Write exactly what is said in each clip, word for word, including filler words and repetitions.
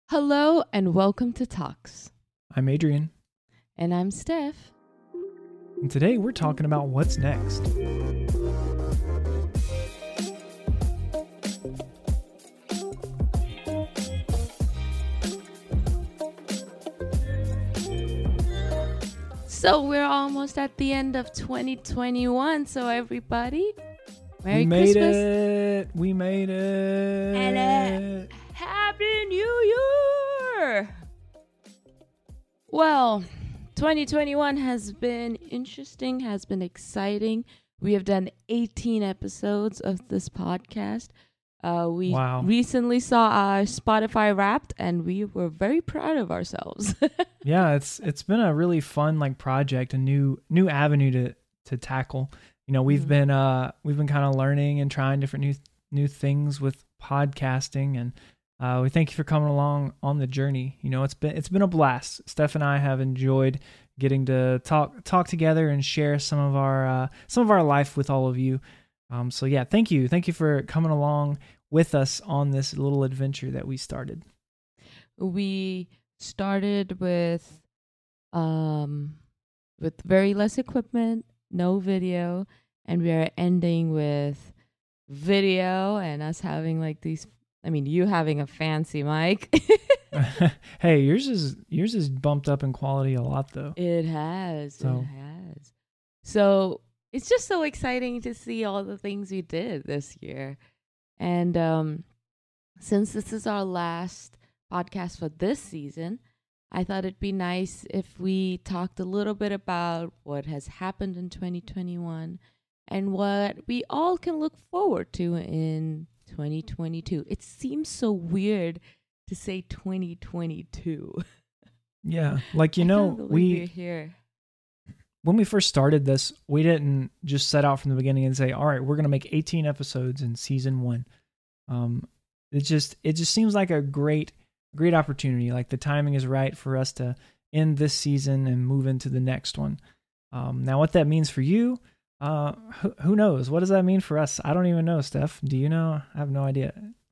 Hello and welcome to Talks. I'm Adrian. And I'm Steph. And today we're talking about what's next. So we're almost at the end of twenty twenty-one. So everybody, Merry we made Christmas. it. We made it. And uh, Happy New Year. Well, twenty twenty-one has been interesting, has been exciting. We have done eighteen episodes of this podcast. Uh, we Wow. recently saw our Spotify Wrapped, and we were very proud of ourselves. Yeah, it's it's been a really fun like project, a new new avenue to to tackle. You know, we've Mhm. been uh we've been kind of learning and trying different new new things with podcasting, and uh, we thank you for coming along on the journey. You know, it's been it's been a blast. Steph and I have enjoyed getting to talk talk together and share some of our uh, some of our life with all of you. Um, so yeah, thank you, thank you for coming along with us on this little adventure that we started. We started with um with very less equipment, no video, and we are ending with video and us having like these I mean you having a fancy mic. Hey, yours is yours is bumped up in quality a lot though. It has. So- It has. So it's just so exciting to see all the things we did this year. And um since this is our last podcast for this season, I thought it'd be nice if we talked a little bit about what has happened in twenty twenty-one and what we all can look forward to in twenty twenty-two. It seems so weird to say twenty twenty-two. Yeah, like you I know, can't believe we we're here. when we first started this, we didn't just set out from the beginning and say, "All right, we're going to make eighteen episodes in season one." Um, it just it just seems like a great great opportunity. Like the timing is right for us to end this season and move into the next one. Um, now, what that means for you, uh, who, who knows? What does that mean for us? I don't even know, Steph. Do you know? I have no idea.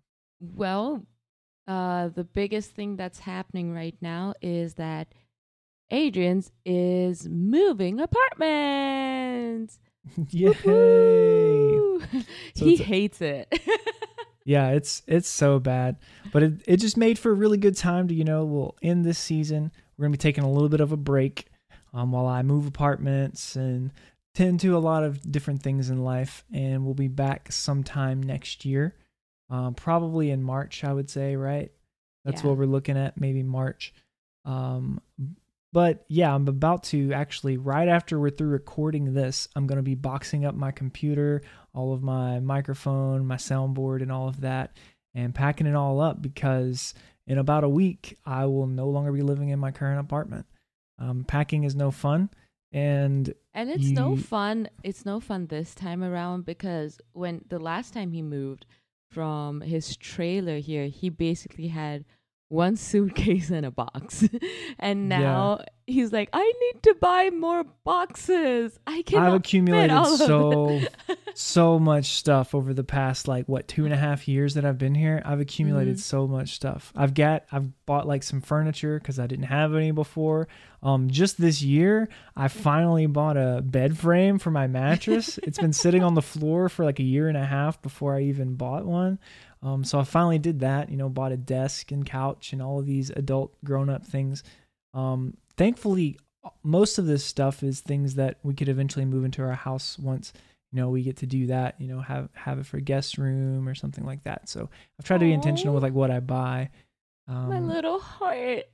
Well, uh, the biggest thing that's happening right now is that Adrian's is moving apartments. Yay! Woo-hoo! So He it's a- hates it. Yeah, it's it's so bad, but it it just made for a really good time to, you know, we'll end this season. We're gonna be taking a little bit of a break, um, while I move apartments and tend to a lot of different things in life, and we'll be back sometime next year, um, probably in March, I would say, right? That's Yeah. what we're looking at, maybe March. Um, but yeah, I'm about to actually, right after we're through recording this, I'm going to be boxing up my computer, all of my microphone, my soundboard, and all of that, and packing it all up because in about a week, I will no longer be living in my current apartment. Um, packing is no fun. And And it's no You- fun. It's no fun this time around because when the last time he moved from his trailer here, he basically had one suitcase and a box. And Yeah. now he's like, I need to buy more boxes. I cannot I've fit accumulated all of so it." so much stuff over the past like what two and a half years that I've been here. I've accumulated Mhm. so much stuff. I've got I've bought like some furniture because I didn't have any before. Um, just this year, I finally bought a bed frame for my mattress. It's been sitting on the floor for like a year and a half before I even bought one. Um, so I finally did that. You know, bought a desk and couch and all of these adult grown up things. Um, thankfully, most of this stuff is things that we could eventually move into our house once, you know, we get to do that, you know, have, have it for a guest room or something like that. So I've tried to be intentional with Aw. like what I buy. Um, My little heart.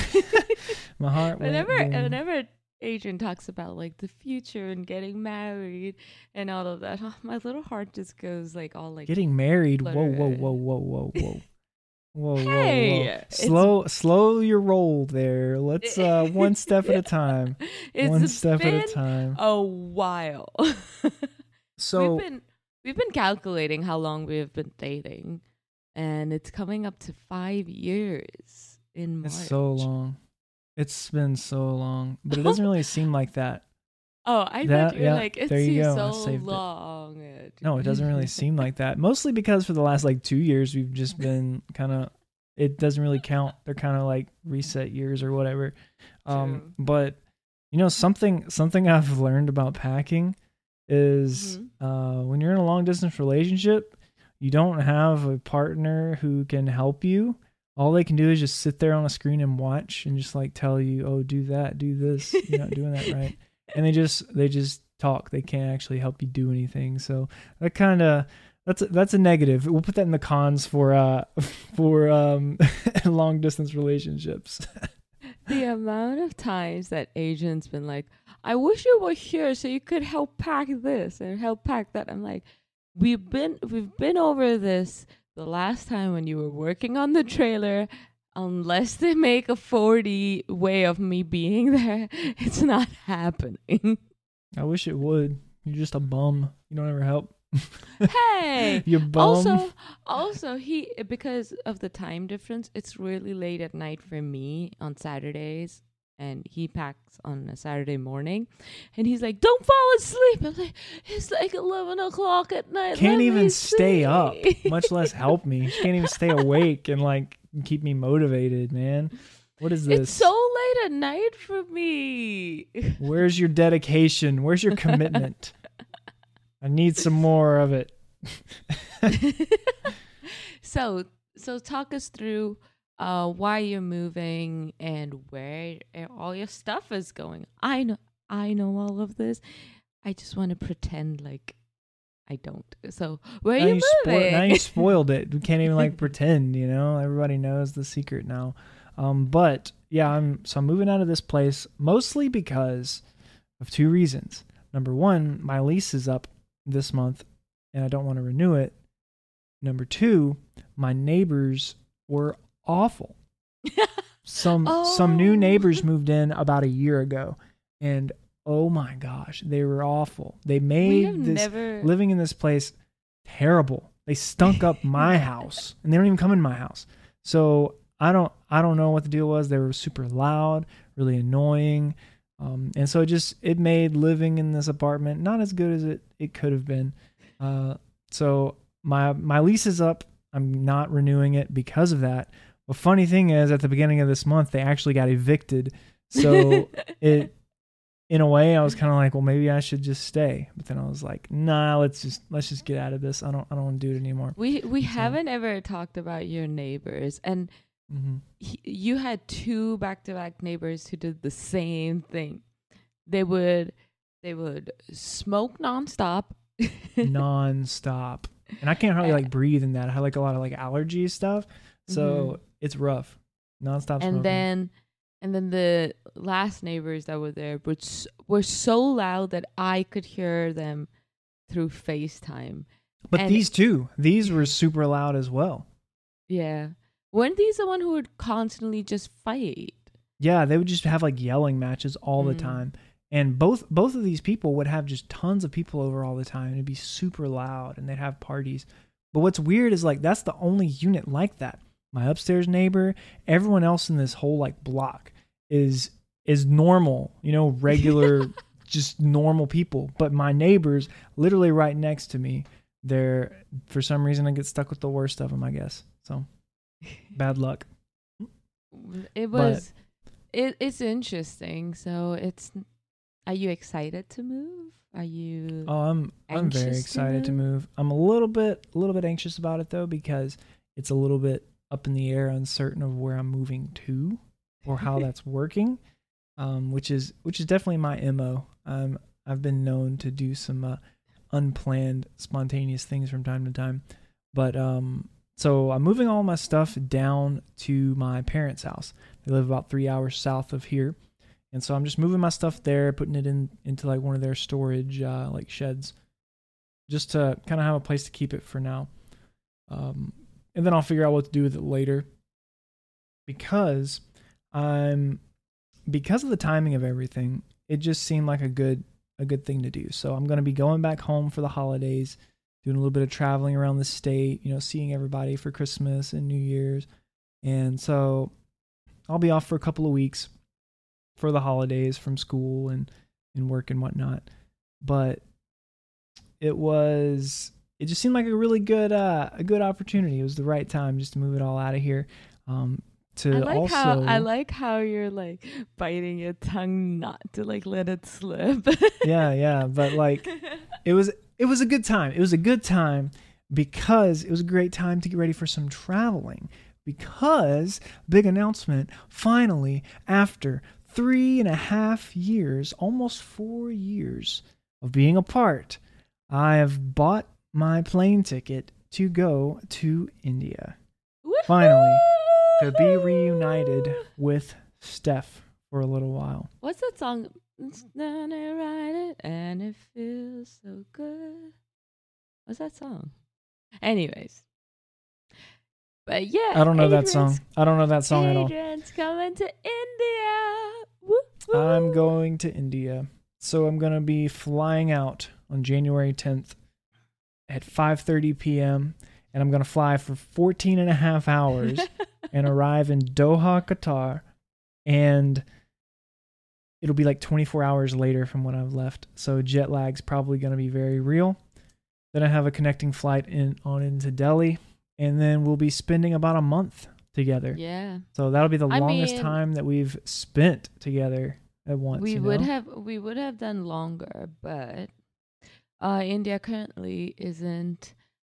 my heart went whenever boom. whenever Adrian talks about like the future and getting married and all of that, oh, my little heart just goes like all like Getting married. Whoa, whoa, fluttered. whoa, whoa, whoa, whoa. Whoa, whoa, Hey, whoa. it's- Slow, slow your roll there. Let's, uh, one step at a time. It's one step been at a time. a while. So, we've been we've been calculating how long we've been dating, and it's coming up to five years in March. it's so long. It's been so long, but it doesn't really seem like that. Oh, I That- thought you were yeah, like, it there you seems go. I so saved it. long. No, it doesn't really seem like that. Mostly because for the last like two years, we've just been kind of it doesn't really count. They're kind of like reset years or whatever. Um, True. but you know, something something I've learned about packing is Mm-hmm. uh, when you're in a long distance relationship, you don't have a partner who can help you. All they can do is just sit there on a screen and watch and just like tell you, "Oh, do that, do this. You're not doing that right." And they just they just talk. They can't actually help you do anything. So that kind of that's a, that's a negative. We'll put that in the cons for uh for um long distance relationships. The amount of times that agent's been like, I wish you were here so you could help pack this and help pack that. I'm like, we've been we've been over this the last time when you were working on the trailer. Unless they make a forty way of me being there, it's not happening. I wish it would. You're just a bum. You don't ever help. Hey, you bum. also also he, because of the time difference, it's really late at night for me on Saturdays, and he packs on a Saturday morning, and he's like, don't fall asleep. I'm like, it's like eleven o'clock at night. Can't Let even me stay see." up, much less help me. She can't even stay awake and like keep me motivated, man. What is this? It's so late at night for me. Where's your dedication? Where's your commitment? I need some more of it. so so talk us through uh why you're moving and where all your stuff is going. I know I know all of this. I just want to pretend like I don't. So where now are you, you moving? Spo- now you spoiled it. We can't even like pretend, you know. Everybody knows the secret now. Um, but yeah, I'm so I'm moving out of this place mostly because of two reasons. Number one, my lease is up this month and I don't want to renew it. Number two, my neighbors were awful. Some Oh. some new neighbors moved in about a year ago, and oh my gosh, they were awful. They We made have this never living in this place terrible. They stunk up my house, and they don't even come in my house. So I don't I don't know what the deal was. They were super loud, really annoying. Um, and so it just it made living in this apartment not as good as it, it could have been. Uh, so my my lease is up. I'm not renewing it because of that. The funny thing is, at the beginning of this month, they actually got evicted. So it, in a way, I was kind of like, well, maybe I should just stay. But then I was like, nah, let's just let's just get out of this. I don't I don't want to do it anymore. we we So- haven't ever talked about your neighbors, and hmm he, you had two back-to-back neighbors who did the same thing. They would they would smoke nonstop. nonstop, and I can't hardly like breathe in that. I have like a lot of like allergy stuff, so it's rough. Nonstop smoking. and then and then the last neighbors that were there were s- were so loud that I could hear them through FaceTime. but and- these two, these were super loud as well. Yeah, weren't these the one who would constantly just fight? Yeah, they would just have like yelling matches all the Mm. time. And both both of these people would have just tons of people over all the time. It'd be super loud and they'd have parties. But what's weird is like that's the only unit like that. My upstairs neighbor, everyone else in this whole like block is is normal, you know, regular just normal people. But my neighbors literally right next to me, they're for some reason I get stuck with the worst of them, I guess. So bad luck. It But- was it it's interesting. So it's are you excited to move? Are you Oh, I'm I'm very Anxious to excited to move? move. I'm a little bit a little bit anxious about it though because it's a little bit up in the air, uncertain of where I'm moving to or how that's working. Um, which is which is definitely my M O. Um, I've been known to do some uh, unplanned, spontaneous things from time to time. But um, so I'm moving all my stuff down to my parents' house. They live about three hours south of here. And so I'm just moving my stuff there, putting it in into like one of their storage uh, like sheds, just to kind of have a place to keep it for now. Um, and then I'll figure out what to do with it later. Because I'm because of the timing of everything, it just seemed like a good a good thing to do. So I'm going to be going back home for the holidays, doing a little bit of traveling around the state, you know, seeing everybody for Christmas and New Year's. And so I'll be off for a couple of weeks for the holidays from school and, and work and whatnot. But it was, it just seemed like a really good, uh, a good opportunity. It was the right time just to move it all out of here. Um, to I like also, how I like how you're like biting your tongue not to like let it slip. yeah, yeah, but like it was it was a good time. It was a good time because it was a great time to get ready for some traveling. Because big announcement, finally, after three and a half years, almost four years of being apart, I have bought my plane ticket to go to India. Finally, to be reunited with Steph for a little while. What's that song? It's gonna ride it and it feels so good. What's that song? Anyways. But yeah, I don't know that Adrian's, song. I don't know that song at all. Adrian's coming to India. Woo, woo. I'm going to India. So I'm going to be flying out on January tenth at five thirty p.m. and I'm going to fly for fourteen and a half hours and arrive in Doha, Qatar, and it'll be like twenty-four hours later from when I've left. So jet lag's probably going to be very real. Then I have a connecting flight in on into Delhi, and then we'll be spending about a month together. Yeah. So that'll be the I longest mean, time that we've spent together at once. We you would know? have we would have done longer, but uh, India currently isn't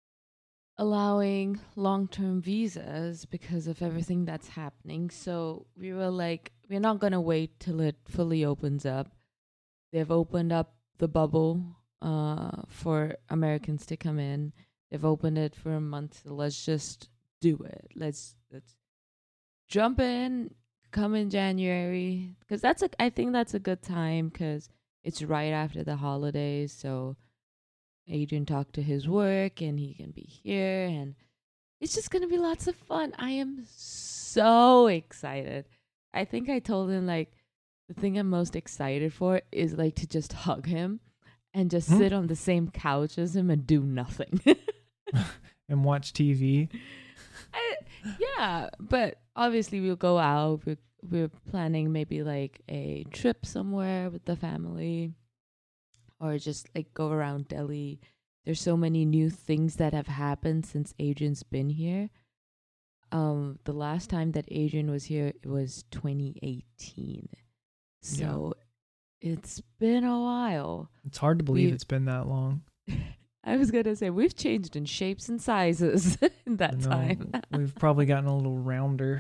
allowing long-term visas because of everything that's happening. So we were like, we're not gonna wait till it fully opens up. They've opened up the bubble uh, for Americans to come in. They've opened it for a month. So let's just do it. Let's let's jump in. Come in January, because that's a. I think that's a good time because it's right after the holidays. So Adrian talked to his work, and he can be here, and it's just gonna be lots of fun. I am so excited. I think I told him like the thing I'm most excited for is like to just hug him and just Hmm? sit on the same couch as him and do nothing. And watch T V. I, yeah, but obviously we'll go out. We're, we're planning maybe like a trip somewhere with the family or just like go around Delhi. There's so many new things that have happened since Adrian's been here. Um, the last time that Adrian was here, it was twenty eighteen. So it's been a while. It's hard to believe We- it's been that long. I was gonna say we've changed in shapes and sizes in that I know, time. We've probably gotten a little rounder.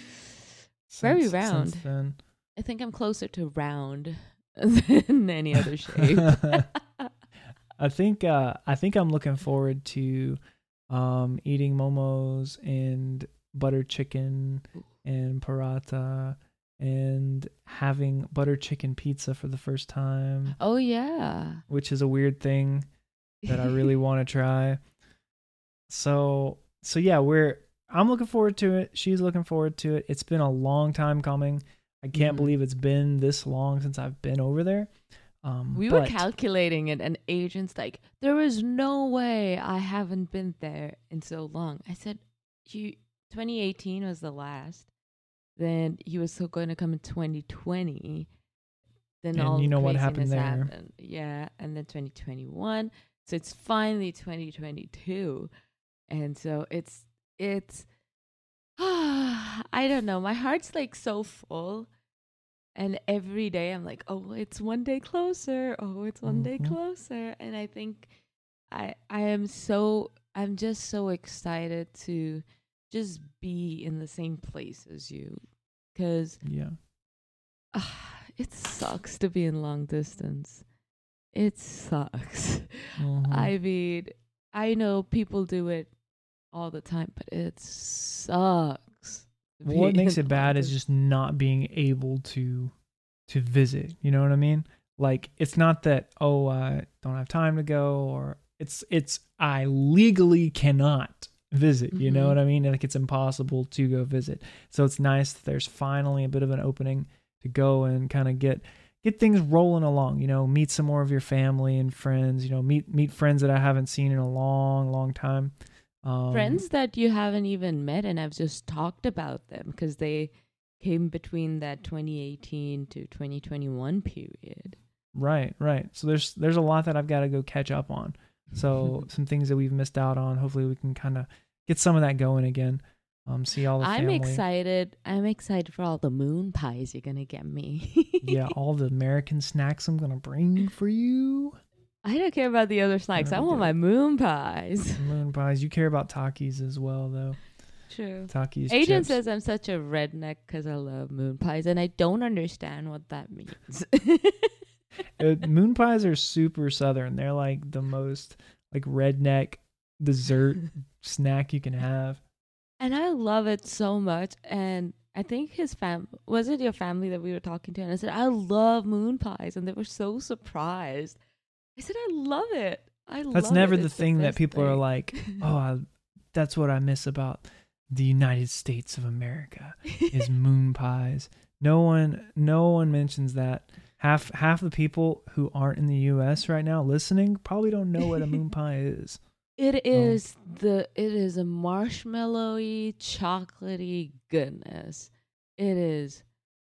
Very since- round. Since then. I think I'm closer to round than any other shape. I think uh, I think I'm looking forward to um, eating momos and butter chicken and paratha and having butter chicken pizza for the first time, Oh yeah. which is a weird thing that I really want to try. So so yeah, we're I'm looking forward to it. She's looking forward to it. It's been a long time coming. I can't Mhm. believe it's been this long since I've been over there. Um, We were but- calculating it, and Adrian's like, there is no way I haven't been there in so long. I said, you twenty eighteen was the last. Then he was still going to come in twenty twenty. Then And all you know what craziness happened there. happened. Yeah, and then twenty twenty-one. So it's finally twenty twenty-two. And so it's it's I don't know. My heart's like so full. And every day I'm like, oh, it's one day closer. Oh, it's one day Mhm. closer. And I think I I am so I'm just so excited to just be in the same place as you, because Yeah. uh, it sucks to be in long distance. It sucks. Mhm. I mean, I know people do it all the time, but it sucks. to be What makes in it bad long is just not being able to to visit. You know what I mean? Like, it's not that, oh, I don't have time to go, or it's it's I legally cannot visit. You know Mhm. what I mean? Like, it's impossible to go visit. So it's nice that there's finally a bit of an opening to go and kind of get get things rolling along. You know, meet some more of your family and friends. You know, meet meet friends that I haven't seen in a long, long time. Um, friends that you haven't even met, and I've just talked about them because they came between that twenty eighteen to twenty twenty-one period. Right, right. So there's there's a lot that I've got to go catch up on. So some things that we've missed out on. Hopefully we can kind of get some of that going again. Um, see all the I'm family. excited. I'm excited for all the moon pies you're gonna get me. Yeah, all the American snacks I'm gonna bring for you. I don't care about the other snacks. I That'll be want good. my moon pies. Moon pies. You care about Takis as well, though. True. Takis. Adrian chips. says I'm such a redneck because I love moon pies, and I don't understand what that means. Uh, moon pies are super southern. They're like the most like redneck dessert snack you can have. And I love it so much. And I think his fam was it your family that we were talking to? And I said, I love moon pies. And they were so surprised. I said, I love it. I love That's it. never the It's thing that best people are thing." like, oh, I, that's what I miss about the United States of America is moon pies. No one, no one mentions that. Half half the people who aren't in the U S right now listening probably don't know what a moon pie is. It is the it is a marshmallowy, chocolatey goodness. It is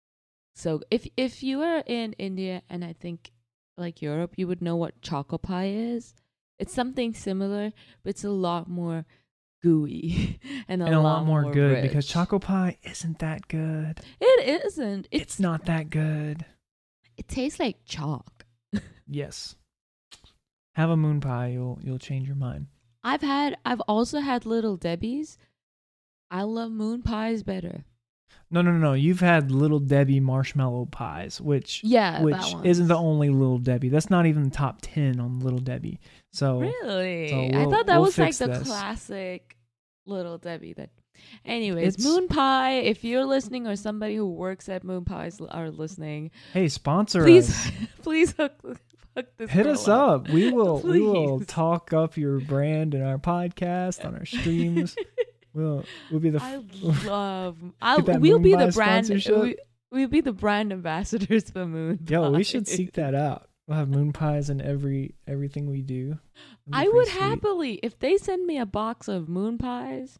so if if you are in India and I think like Europe, you would know what choco pie is. It's something similar, but it's a lot more gooey and a, And a lot, lot more good rich. because choco pie isn't that good. It isn't. It's, It's not that good. It tastes like chalk. Yes. Have a moon pie, you'll you'll change your mind. I've had I've also had Little Debbie's. I love moon pies better. No, no, no, no. You've had Little Debbie marshmallow pies, which Yeah, which that one. isn't the only Little Debbie. That's not even top ten on Little Debbie. So Really? so I we'll- thought that we'll was like fix the this. classic Little Debbie. That, anyways, It's- Moon Pie. If you're listening, or somebody who works at Moon Pies l- are listening, hey, sponsor please, us. please hook, hook this. Hit girl us up. We will we will Please. talk up your brand in our podcast, on our streams. we'll we'll be the I f- love. I'll, that we'll be Moon the Pie brand. sponsorship. We, we'll be the brand ambassadors for Moon. Yo, we Pie. should seek that out. We'll have moon pies in every everything we do. That'd be I pretty would sweet. happily if they send me a box of moon pies.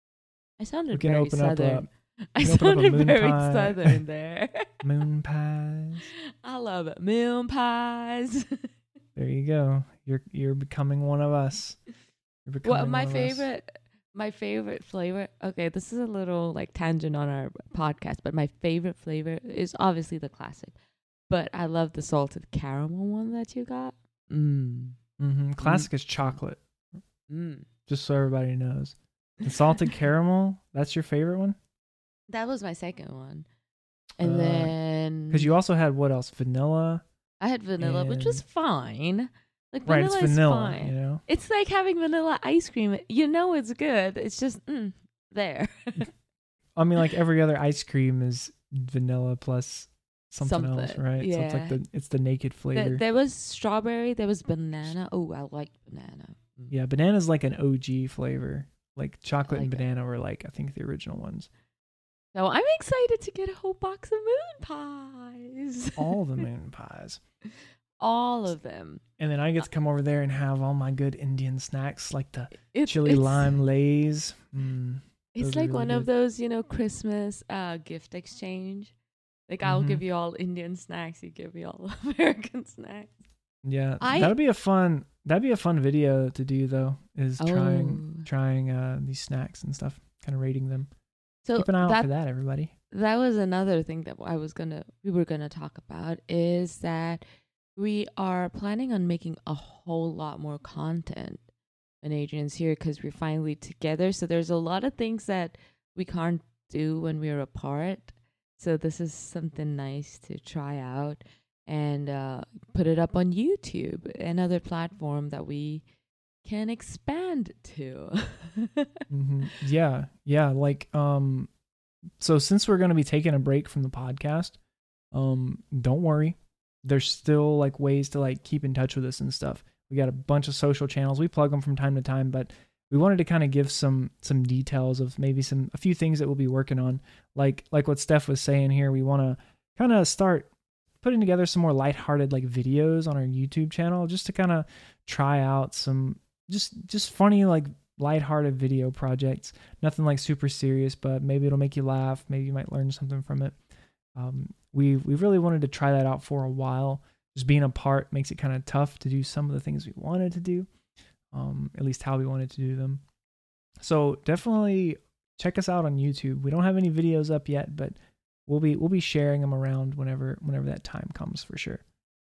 I sounded We can very open up southern. a I can open up a sounded moon very pie. southern there. moon pies. I love it. Moon pies. There you go. You're you're becoming one of us. You're becoming Well, my one of us. favorite, my favorite flavor. Okay, this is a little like tangent on our podcast, but my favorite flavor is obviously the classic. But I love the salted caramel one that you got. Mm. Mm-hmm. Classic is chocolate. Mm. Just so everybody knows. The salted caramel. That's your favorite one. That was my second one, and Uh, then Because you also had what else? Vanilla. I had vanilla, which was and- fine. Like Right, vanilla it's is vanilla. fine. You know. It's like having vanilla ice cream. You know it's good. It's just mm, there. I mean, like every other ice cream is vanilla plus something, else, Something, right? So it's like yeah. the it's the naked flavor. There, there was strawberry. There was banana. Oh, I like banana. Mm. Yeah, banana's like an O G flavor. Like chocolate I and like it. banana were like I think the original ones. So I'm excited to get a whole box of moon pies. All the moon pies. All of them. And then I get to come over there and have all my good Indian snacks like the It's, chili it's, lime lays. Mm. It's Those are like really one of good. those, you know, Christmas uh, gift exchange. Like I'll Mhm. give you all Indian snacks. You give me all American snacks. Yeah, I- that'd be a fun. That'd be a fun video to do though. Is trying Oh. trying uh these snacks and stuff, kind of rating them. So Keep an eye out that for that, everybody. that was another thing that I was gonna we were gonna talk about is that we are planning on making a whole lot more content when Adrian's here because we're finally together. So there's a lot of things that we can't do when we're apart. So this is something nice to try out and uh, put it up on YouTube, another platform that we can expand to. hmm Yeah, yeah. Like, um, so since we're gonna be taking a break from the podcast, um, don't worry. There's still like ways to like keep in touch with us and stuff. We got a bunch of social channels. We plug them from time to time, but we wanted to kind of give some some details of maybe some a few things that we'll be working on. Like like what Steph was saying here, we want to kind of start putting together some more lighthearted like videos on our YouTube channel just to kind of try out some just just funny like lighthearted video projects. Nothing like super serious, but maybe it'll make you laugh. Maybe you might learn something from it. Um, we we really wanted to try that out for a while. Just being apart makes it kind of tough to do some of the things we wanted to do, um, at least how we wanted to do them. So definitely check us out on YouTube. We don't have any videos up yet, but we'll be we'll be sharing them around whenever whenever that time comes for sure.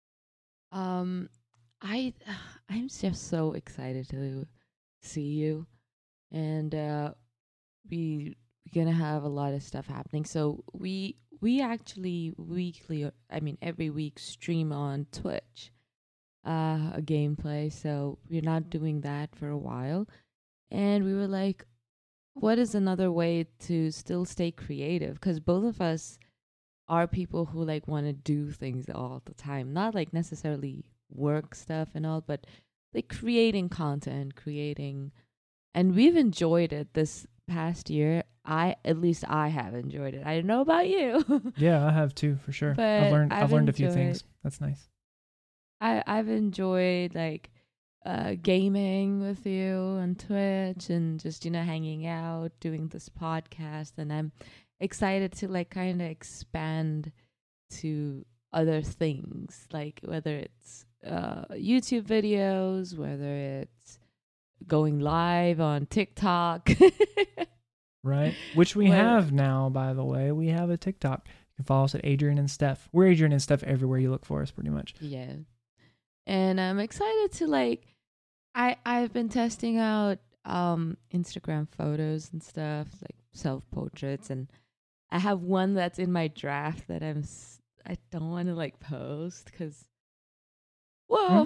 Um, I I'm just so excited to see you, and uh, we we're gonna have a lot of stuff happening. So we we actually weekly, or- I mean every week, stream on Twitch, uh, a gameplay. So we're not doing that for a while, and we were like, what is another way to still stay creative? Because both of us are people who like want to do things all the time, not like necessarily work stuff and all, but like creating content, creating, and we've enjoyed it this past year. I At least I have enjoyed it. I don't know about you. Yeah, I have too, for sure. But I've learned I've I've learned a few enjoyed- things. That's nice. I I've enjoyed like uh gaming with you on Twitch, and just, you know, hanging out, doing this podcast, and I'm excited to like kind of expand to other things, like whether it's uh YouTube videos, whether it's going live on TikTok. Right? Which we Well- have now, by the way. We have a TikTok. You can follow us at Adrian and Steph. We're Adrian and Steph everywhere you look for us, pretty much. Yeah. And I'm excited to like I I've been testing out um Instagram photos and stuff, like self-portraits, and I have one that's in my draft that I'm s- I don't want to like post cuz whoa.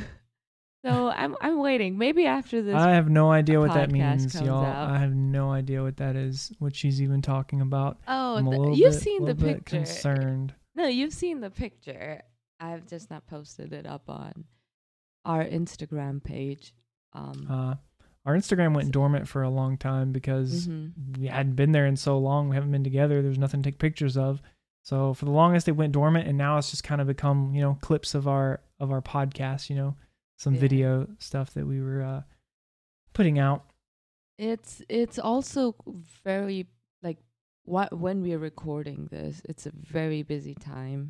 So I'm I'm waiting. Maybe after this I have no idea what that podcast means, comes y'all. out. I have no idea what that is, what she's even talking about. Oh, I'm a the- little you've bit, seen the little bit picture. concerned. No, you've seen the picture. I've just not posted it up on our Instagram page. Um Uh, our Instagram went dormant for a long time because mhm. we hadn't been there in so long. We haven't been together. There's nothing to take pictures of. So for the longest, it went dormant, and now it's just kind of become, you know, clips of our of our podcast. You know, some Yeah. video stuff that we were uh, putting out. It's it's also very like what when we're recording this, it's a very busy time.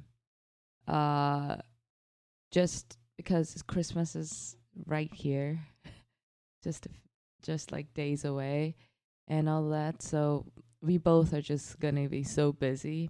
Uh just because Christmas is right here. Just a f- just like days away and all that. So we both are just going to be so busy.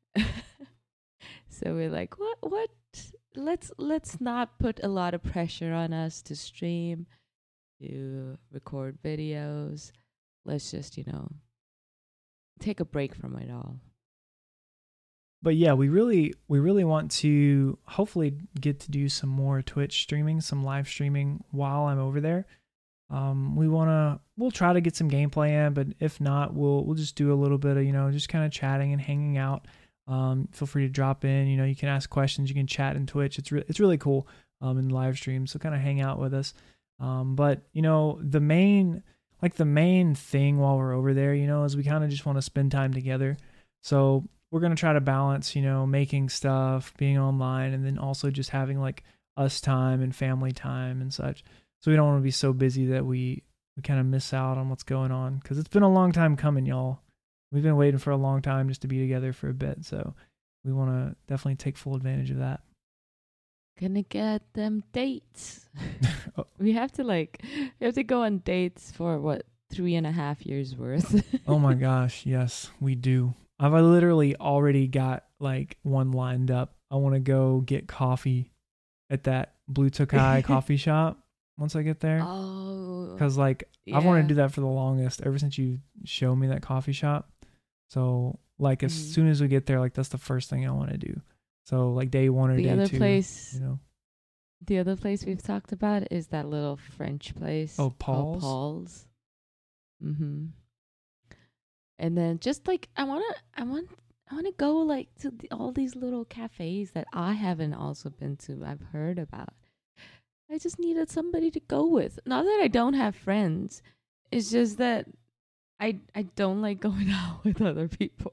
So we're like, what what let's let's not put a lot of pressure on us to stream, to record videos. Let's just, you know, take a break from it all. But yeah, we really we really want to hopefully get to do some more Twitch streaming, some live streaming while I'm over there. Um, we wanna we'll try to get some gameplay in, but if not, we'll we'll just do a little bit of, you know, just kind of chatting and hanging out. Um, feel free to drop in. You know, you can ask questions, you can chat in Twitch. It's re- it's really cool. Um, in live stream, so kind of hang out with us. Um, but you know, the main like the main thing while we're over there, you know, is we kind of just want to spend time together. So we're going to try to balance, you know, making stuff, being online, and then also just having like us time and family time and such. So we don't want to be so busy that we, we kind of miss out on what's going on, because it's been a long time coming, y'all. We've been waiting for a long time just to be together for a bit. So we want to definitely take full advantage of that. Gonna get them dates. Oh. We have to like, we have to go on dates for what, three and a half years worth. Oh my gosh. Yes, we do. I've literally already got like one lined up. I want to go get coffee at that Blue Tokai coffee shop once I get there. Oh, Because like I've wanted yeah. to do that for the longest, ever since you showed me that coffee shop. So like as Mhm. soon as we get there, like that's the first thing I want to do. So like day one or The day other two, place, you know. the other place we've talked about is that little French place. Oh, called Paul's? Paul's. Mm-hmm. And then just like I wanna, I want, I want to go like to the, all these little cafes that I haven't also been to. I've heard about. I just needed somebody to go with. Not that I don't have friends. It's just that I I don't like going out with other people.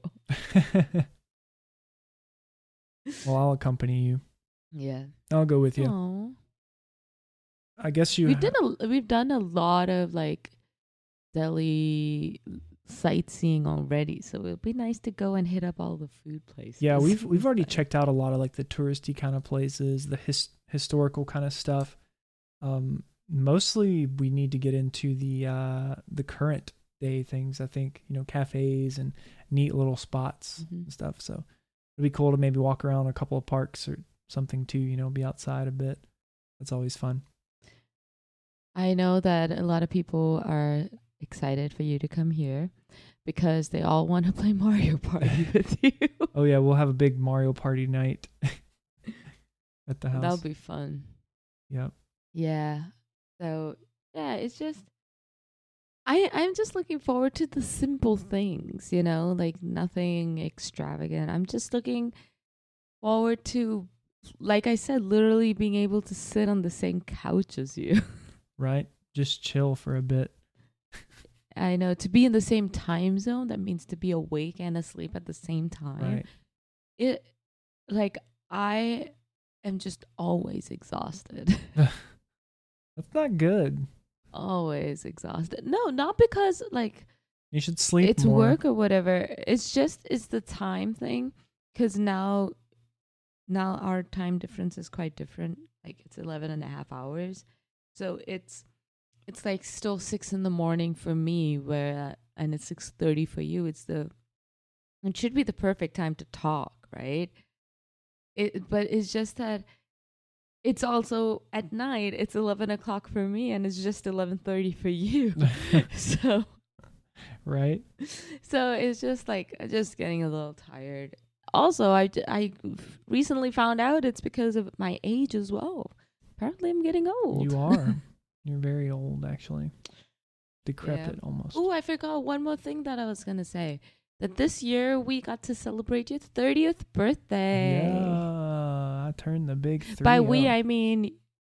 Well, I'll accompany you. Yeah. I'll go with you. Aw. I guess you. We've done a we've done a lot of like Delhi sightseeing already, so it'd be nice to go and hit up all the food places. Yeah, we've we've already But- checked out a lot of like the touristy kind of places, the his, historical kind of stuff. Um, mostly we need to get into the uh the current day things. I think, you know, cafes and neat little spots Mm-hmm. and stuff. So it'd be cool to maybe walk around a couple of parks or something too, you know, be outside a bit. That's always fun. I know that a lot of people are excited for you to come here because they all want to play Mario Party with you. Oh yeah, we'll have a big Mario Party night at the house. That'll be fun. Yep. Yeah. So yeah, it's just I I'm just looking forward to the simple things, you know, like nothing extravagant. I'm just looking forward to, like I said, literally being able to sit on the same couch as you. Right? Just chill for a bit. I know, to be in the same time zone, that means to be awake and asleep at the same time. Right. It like I am just always exhausted. That's not good. Always exhausted. No, not because like You should sleep it's more. work or whatever. It's just it's the time thing, because now now our time difference is quite different. Like it's eleven and a half hours. So it's it's like still six in the morning for me, where and it's six thirty for you. It's the it should be the perfect time to talk, right? It but it's just that it's also at night. It's eleven o'clock for me, and it's just eleven thirty for you. so Right? so it's just like just getting a little tired. Also, I I recently found out it's because of my age as well. Apparently, I'm getting old. You are. You're very old, actually. Decrepit Yeah. almost. Oh, I forgot one more thing that I was gonna say. That this year we got to celebrate your thirtieth birthday. Yeah, I turned the big three. By we, up. I mean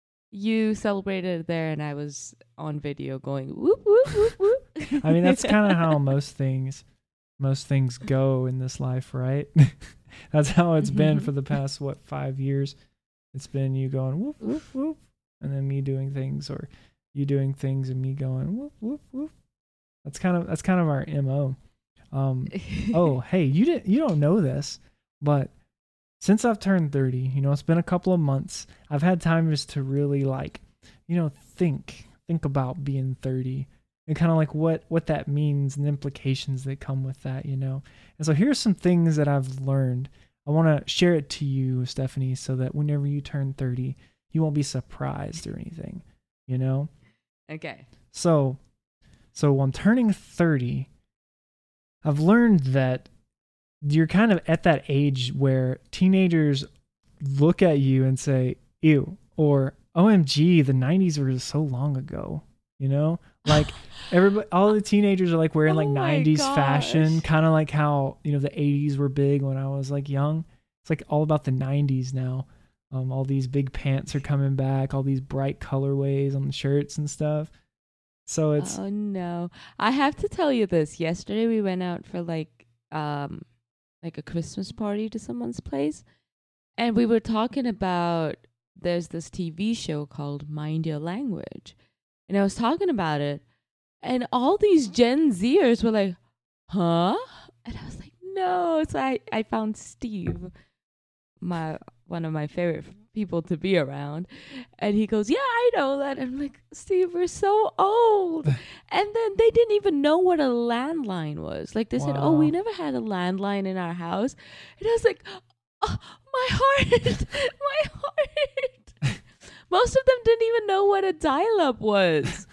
you celebrated there, and I was on video going whoop whoop whoop whoop. I mean, that's kind of how most things, most things go in this life, right? That's how it's been for the past what five years. It's been you going whoop whoop whoop, and then me doing things, or you doing things and me going whoop whoop whoop. That's kind of that's kind of our M O. Um, oh, hey, you didn't you don't know this, but since I've turned thirty, you know, it's been a couple of months. I've had time just to really like, you know, think think about being thirty and kind of like what what that means and the implications that come with that, you know. And so here's some things that I've learned. I want to share it to you, Stephanie, so that whenever you turn thirty, you won't be surprised or anything, you know. Okay. So, so when turning thirty, I've learned that you're kind of at that age where teenagers look at you and say, ew, or O M G, the nineties were so long ago, you know? Like everybody, all the teenagers are like wearing like Oh my nineties fashion, gosh. kind of like how, you know, the eighties were big when I was like young. It's like all about the nineties now. Um, all these big pants are coming back, all these bright colorways on the shirts and stuff. So it's Oh no. I have to tell you this. Yesterday we went out for like um like a Christmas party to someone's place, and we were talking about there's this T V show called Mind Your Language. And I was talking about it, and all these Gen Zers were like, "Huh?" And I was like, "No." So I I found Steve, my one of my favorite people to be around, and he goes, "Yeah, I know that." And I'm like, "Steve, we're so old." And then they didn't even know what a landline was. Like they said, "Oh, we Wow. never had a landline in our house." And I was like, "Oh, my heart, my heart." Most of them didn't even know what a dial-up was.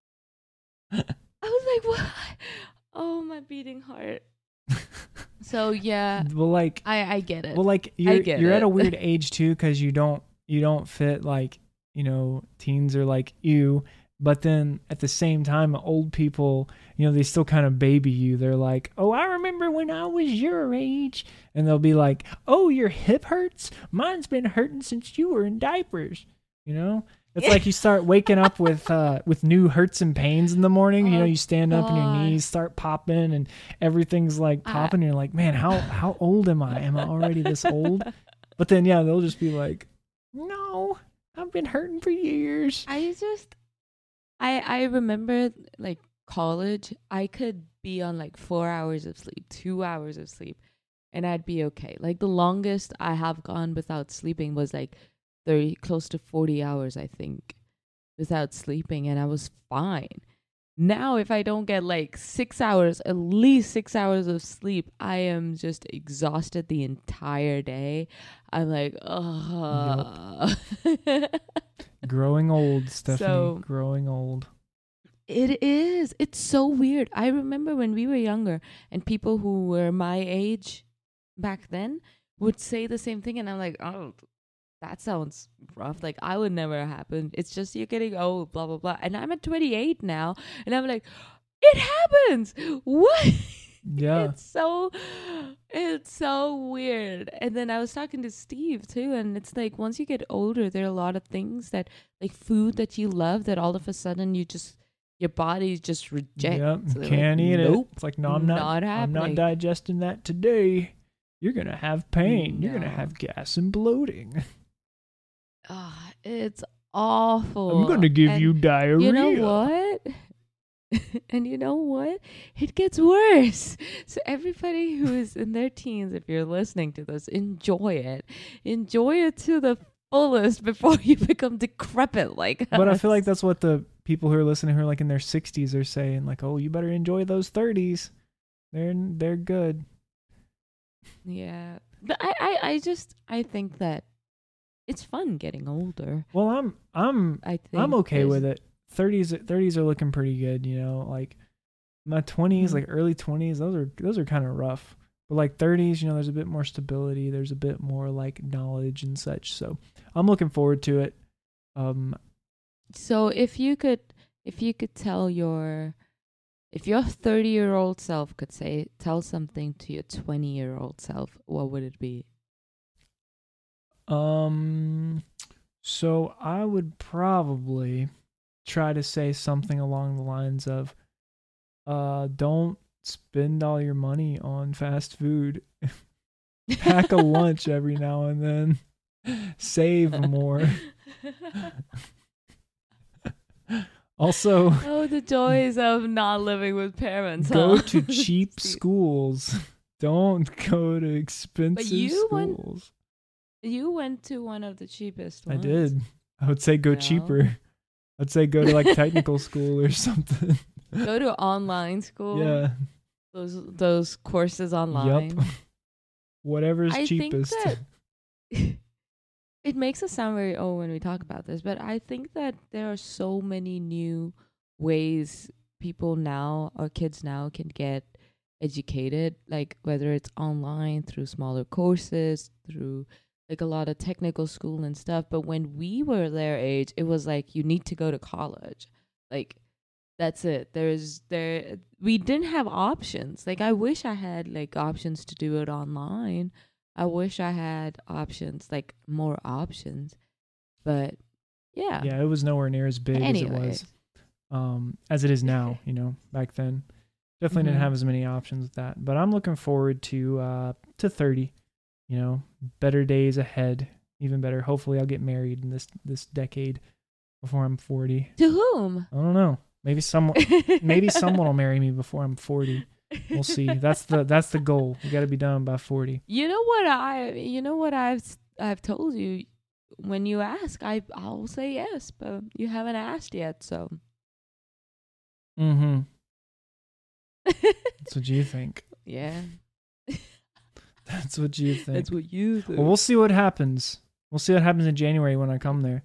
I was like, "What?" Oh, my beating heart. So yeah, well, like, I I get it. well, like you're get you're at it. a weird age too, because you don't you don't fit like, you know, teens are like you, but then at the same time, old people, you know, they still kind of baby you. They're like, "Oh, I remember when I was your age," and they'll be like, "Oh, your hip hurts? Mine's been hurting since you were in diapers." You know, it's like you start waking up with uh, with new hurts and pains in the morning. You know, Oh, you stand up and your God. knees start popping and everything's like I- popping. And you're like, man, how how old am I? Am I already this old? But then yeah, they'll just be like, no, I've been hurting for years. I just I I remember like college, I could be on like four hours of sleep, two hours of sleep, and I'd be okay. Like the longest I have gone without sleeping was like thirty, close to forty hours, I think, without sleeping, and I was fine. Now, if I don't get like six hours, at least six hours of sleep, I am just exhausted the entire day. I'm like, oh. Yep. Growing old, Stephanie. So, growing old. It is. It's so weird. I remember when we were younger and people who were my age back then would say the same thing. And I'm like, oh, that sounds rough. Like, I would never happen. It's just you're getting old, blah, blah, blah. And I'm at twenty-eight now. And I'm like, it happens. What? Yeah. It's so, it's so weird. And then I was talking to Steve too. And it's like, once you get older, there are a lot of things that, like food that you love, that all of a sudden you just, your body just rejects. Yep. So Can't like, eat nope, it. It's like, no, I'm not, not I'm not happening. digesting that today. You're going to have pain. No. You're going to have gas and bloating. Ah, it's awful. I'm going to give And you diarrhea. You know what? And you know what? It gets worse. So everybody who is in their teens, if you're listening to this, enjoy it. Enjoy it to the fullest before you become decrepit like But us. I feel like that's what the people who are listening who are like in their sixties are saying. Like, oh, you better enjoy those thirties. They're they're good. Yeah. But I, I, I just, I think that it's fun getting older. Well, I'm I'm I think I'm okay there's- with it. thirties thirties are looking pretty good, you know, like my twenties, Mhm. like early twenties, those are those are kind of rough. But like thirties, you know, there's a bit more stability, there's a bit more like knowledge and such. So, I'm looking forward to it. Um So if you could, if you could tell your, if your thirty-year-old self could say, tell something to your twenty-year-old self, what would it be? um so I would probably try to say something along the lines of uh don't spend all your money on fast food. Pack a lunch every now and then. Save more. Also, Oh, the joys of not living with parents. go huh? to cheap See, schools. Don't go to expensive you went- schools. You went to one of the cheapest I ones. did. I would say go Well. cheaper. I'd say go to like technical school or something. Go to online school. Yeah. Those those courses online. Yup. Whatever's I cheapest. think that it makes us sound very old when we talk about this, but I think that there are so many new ways people now or kids now can get educated, like whether it's online through smaller courses, through like a lot of technical school and stuff. But when we were their age, it was like you need to go to college. Like that's it. There's there we didn't have options. Like I wish I had like options to do it online. I wish I had options, like more options. But yeah. Yeah, it was nowhere near as big as it Anyways. was. Um, as it is now, you know, back then. Definitely Mhm. didn't have as many options with that. But I'm looking forward to uh to thirty. You know, better days ahead. Even better. Hopefully I'll get married in this this decade before I'm forty. To whom? I don't know. Maybe someone maybe someone will marry me before I'm forty. We'll see. That's the that's the goal. We got to be done by forty. You know what I you know what I've s- I've told you, when you ask, I I'll say yes, but you haven't asked yet, so Mhm. That's what you think. yeah. That's what you think. That's what you think. Well, we'll see what happens. We'll see what happens in January when I come there.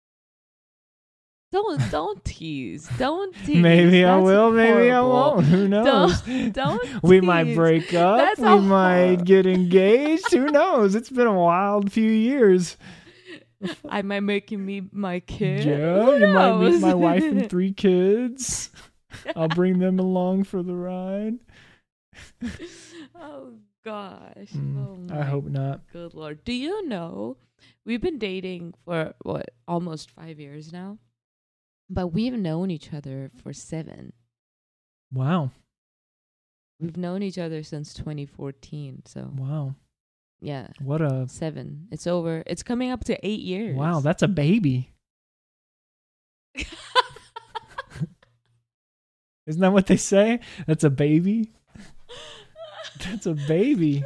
Don't don't tease. Don't tease. Maybe I That's will, maybe I horrible. won't. Who knows? Don't, don't We might tease. break up. That's we a might hor- get engaged. Who knows? It's been a wild few years. I might make you meet my kid. Yeah, Who you might meet knows? my wife and three kids. I'll bring them along for the ride. Oh gosh. Mm, oh I my hope not. good lord. Do you know we've been dating for what, almost five years now? But we've known each other for seven. Wow. We've known each other since twenty fourteen. So Wow. yeah, What a seven. It's over. It's coming up to eight years. wow. That's a baby. Isn't that what they say? That's a baby. That's a baby.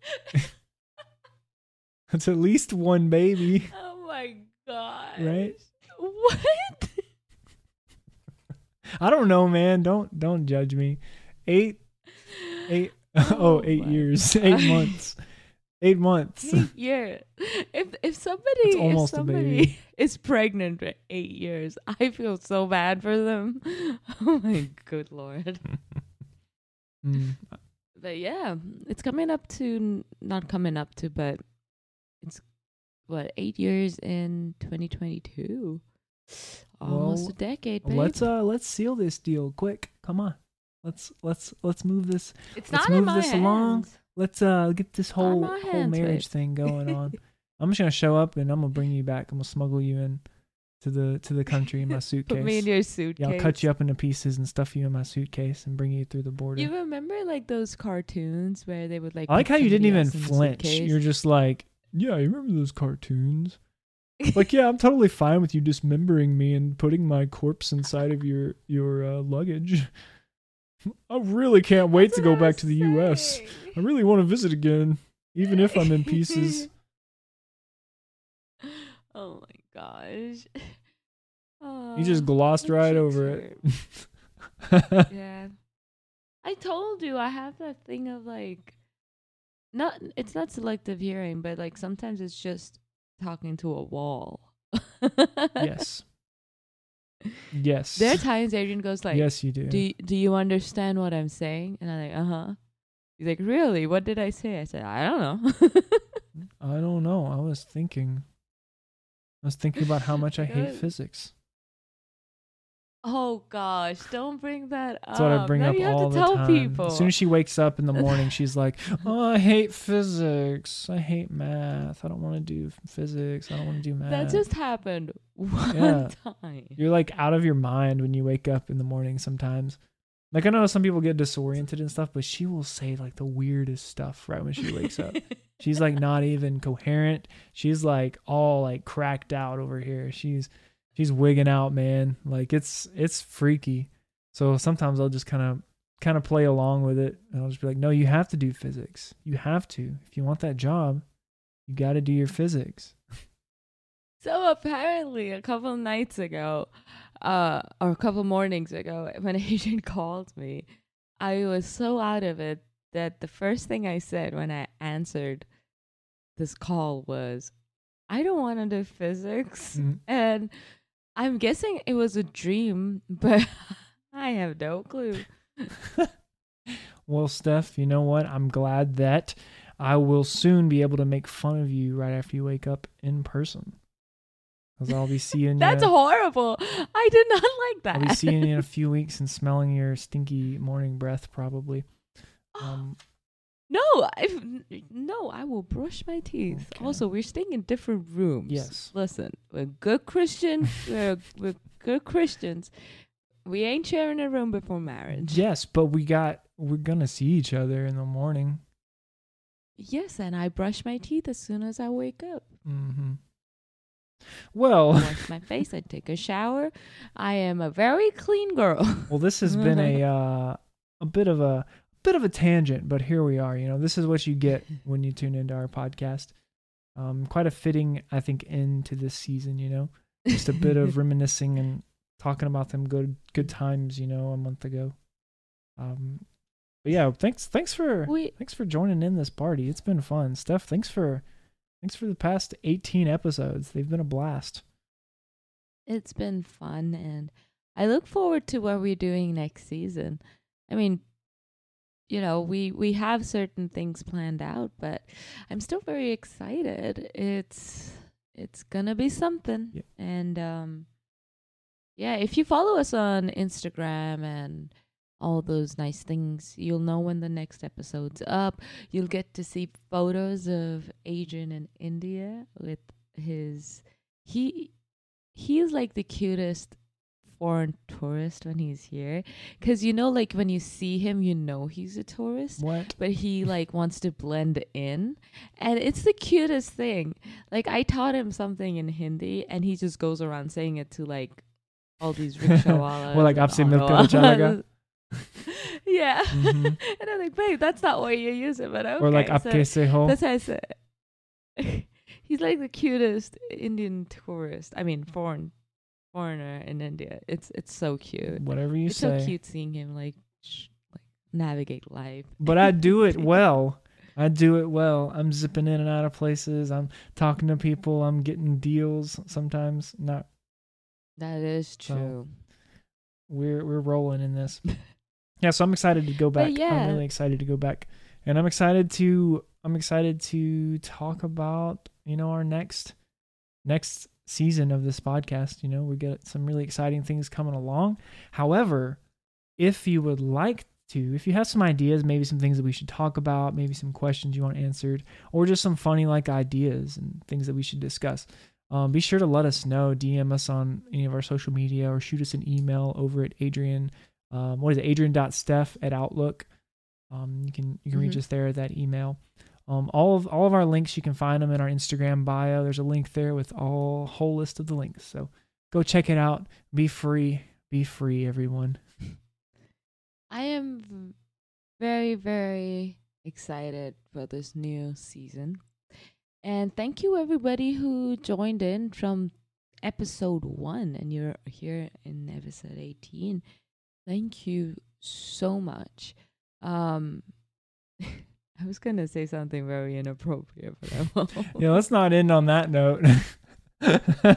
That's at least one baby, Oh my god. right? What? I don't know, man. Don't don't judge me. Eight, eight, oh, Oh eight my years, God. eight months, eight months. Eight years. If if somebody It's if almost a somebody baby. is pregnant for eight years, I feel so bad for them. Oh my good lord. Mm. But yeah, it's coming up to not coming up to, but it's what eight years in twenty twenty-two. Almost Well, a decade, babe. Let's uh let's seal this deal quick. Come on. Let's let's let's move this. it's let's not in move my this hands. along. Let's uh get this Not in whole my whole hands, marriage babe. thing going on. I'm just gonna show up and I'm gonna bring you back. I'm gonna smuggle you in to the to the country in my suitcase. Put me in your suitcase. Yeah, I'll cut you up into pieces and stuff you in my suitcase and bring you through the border. You remember like those cartoons where they would like? I like put how you didn't somebody even else in the flinch. suitcase? You're just like, yeah, you remember those cartoons? Like, yeah, I'm totally fine with you dismembering me and putting my corpse inside of your your uh, luggage. I really can't wait That's to what go I back was to the U S. saying. I really want to visit again, even if I'm in pieces. Oh my gosh. Oh, You just glossed that right shit's over it. hurt. Yeah. I told you I have that thing of like not it's not selective hearing, but like sometimes it's just talking to a wall. Yes. Yes. There are times Adrian goes like, yes, you do. Do you, do you understand what I'm saying? And I'm like, uh-huh. He's like, really? What did I say? I said, I don't know. I don't know. I was thinking. I was thinking about how much I hate Good. physics. Oh gosh, don't bring that up. That's what I bring Now up you have all to the tell time. people. As soon as she wakes up in the morning, she's like, "Oh, I hate physics. I hate math. I don't want to do physics. I don't want to do math." That just happened one Yeah. time. You're like out of your mind when you wake up in the morning sometimes. Like I know some people get disoriented and stuff, but she will say like the weirdest stuff right when she wakes up. She's like not even coherent. She's like all like cracked out over here. She's she's wigging out, man. Like it's it's freaky. So sometimes I'll just kind of kind of play along with it, and I'll just be like, "No, you have to do physics. You have to. If you want that job, you got to do your physics." So apparently, a couple nights ago, uh, or a couple mornings ago, when Adrian called me, I was so out of it that the first thing I said when I answered this call was, "I don't want to do physics," Mm. and I'm guessing it was a dream, but I have no clue. Well, Steph, you know what? I'm glad that I will soon be able to make fun of you right after you wake up in person. Because I'll be seeing That's you. horrible. I did not like that. I'll be seeing you in a few weeks and smelling your stinky morning breath, probably. Um, No, I no, I will brush my teeth. Okay. Also, we're staying in different rooms. Yes. Listen, we're good Christians. we're, we're good Christians. We ain't sharing a room before marriage. yes, but we got we're gonna see each other in the morning. Yes, and I brush my teeth as soon as I wake up. Mm-hmm. Well, Wash my face. I take a shower. I am a very clean girl. well, this has been a uh, a bit of a bit of a tangent, but here we are. You know, this is what you get when you tune into our podcast. Um, quite a fitting, I think, end to this season. You know, just a bit of reminiscing and talking about them good good times. You know, a month ago. Um, but yeah, thanks thanks for we thanks for joining in this party. It's been fun, Steph. Thanks for thanks for the past eighteen episodes. They've been a blast. It's been fun, and I look forward to what we're doing next season. I mean, you know, we we have certain things planned out, but I'm still very excited. It's it's gonna be something. Yeah. And um yeah, if you follow us on Instagram and all those nice things, you'll know when the next episode's up. You'll get to see photos of Adrian in India with his he he is like the cutest foreign tourist when he's here, because you know, like when you see him, you know he's a tourist, What? but he like wants to blend in, and it's the cutest thing. Like I taught him something in Hindi, and he just goes around saying it to like all these rickshawalas. Well, like, and "Aapse milke auto acha laga?" walas. Yeah. Mhm. And I'm like, babe, that's not what you use it, but okay. Or like, "Aap so kaise ho?" that's how I say it. He's like the cutest Indian tourist. I mean, foreign foreigner in India. It's it's so cute. Whatever you it's say. so cute seeing him like sh- like navigate life. But I do it well. I do it well. I'm zipping in and out of places. I'm talking to people. I'm getting deals. Sometimes not. That is So, true. We're we're rolling in this. Yeah, so I'm excited to go back. But yeah. I'm really excited to go back, and I'm excited to I'm excited to talk about you know our next next season of this podcast. You know, we got some really exciting things coming along. However, if you would like to, if you have some ideas, maybe some things that we should talk about, maybe some questions you want answered, or just some funny like ideas and things that we should discuss, um, be sure to let us know. D M us on any of our social media or shoot us an email over at Adrian. Um, what is it? Adrian.steph at Outlook. Um, you can you can reach Mhm. us there at that email. Um, all of all of our links, you can find them in our Instagram bio. There's a link there with all whole list of the links. So go check it out. Be free. Be free, everyone. I am v- very, very excited for this new season. And thank you, everybody who joined in from episode one and you're here in episode eighteen. Thank you so much. Um, I was going to say something very inappropriate, but I won't. Yeah, let's not end on that note. No,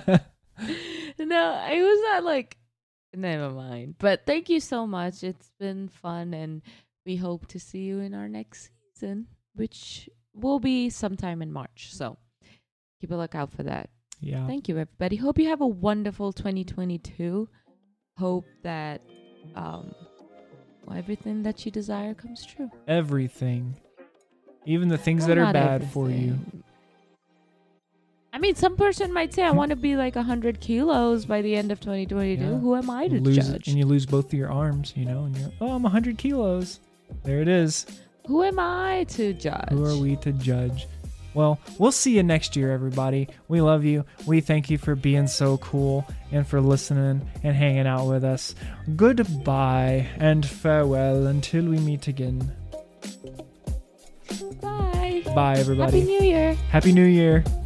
it was not like, never mind. But thank you so much. It's been fun, and we hope to see you in our next season, which will be sometime in March. So keep a lookout for that. Yeah. Thank you, everybody. Hope you have a wonderful twenty twenty-two. Hope that um, well, everything that you desire comes true. Everything. Even the things Well, that are not bad for you. everything. I mean, some person might say, I want to be like one hundred kilos by the end of twenty twenty-two. Yeah. Who am I to lose, judge? And you lose both of your arms, you know, and you're, oh, I'm one hundred kilos. There it is. Who am I to judge? Who are we to judge? Well, we'll see you next year, everybody. We love you. We thank you for being so cool and for listening and hanging out with us. Goodbye and farewell until we meet again. Bye. Bye, everybody. Happy New Year. Happy New Year.